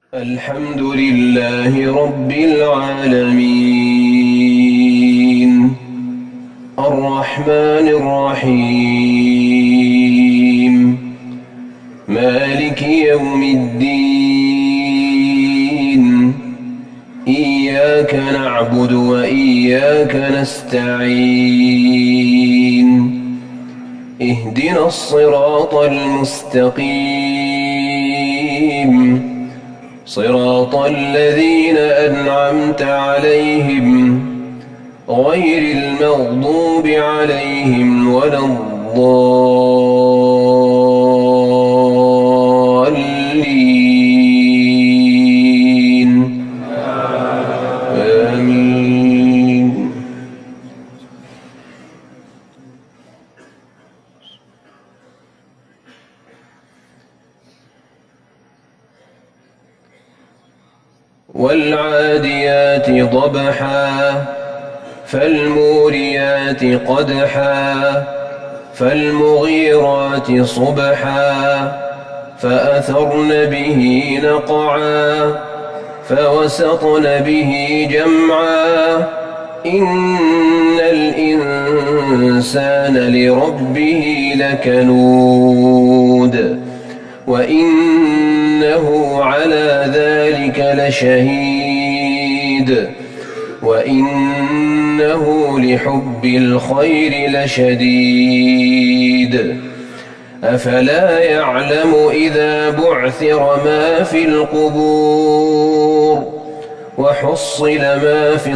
الحمد لله رب العالمين الرحمن الرحيم مالك يوم الدين إياك نعبد وإياك نستعين اهدنا الصراط المستقيم صراط الذين أنعمت عليهم غير المغضوب عليهم ولا الضالين آمين. والعاديات ضبحا فالموريات قدحا فالمغيرات صبحا فأثرن به نقعا فوسطن به جمعا إن الإنسان لربه لكنود وإنه على ذلك لشهيد وإنه لحب الخير لشديد أفلا يعلم إذا بعثر ما في القبور وحصل ما في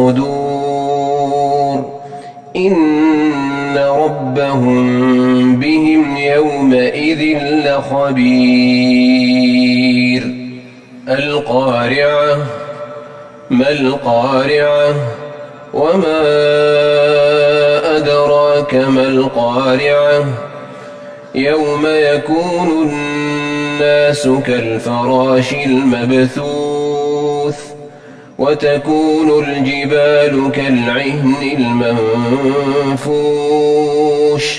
الصدور إن ربهم بهم يومئذ لخبير. القارعة ما القارعة وما أدراك ما القارعة يوم يكون الناس كالفراش المبثوث وتكون الجبال كالعهن المنفوش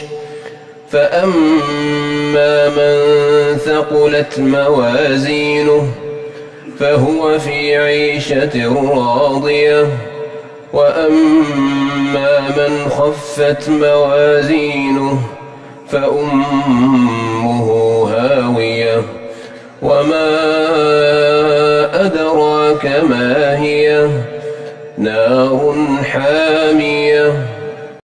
فأما من ثقلت موازينه فهو في عيشة راضية وأما من خفت موازينه فأمه هاوية وما أدراك ما هي نار حامية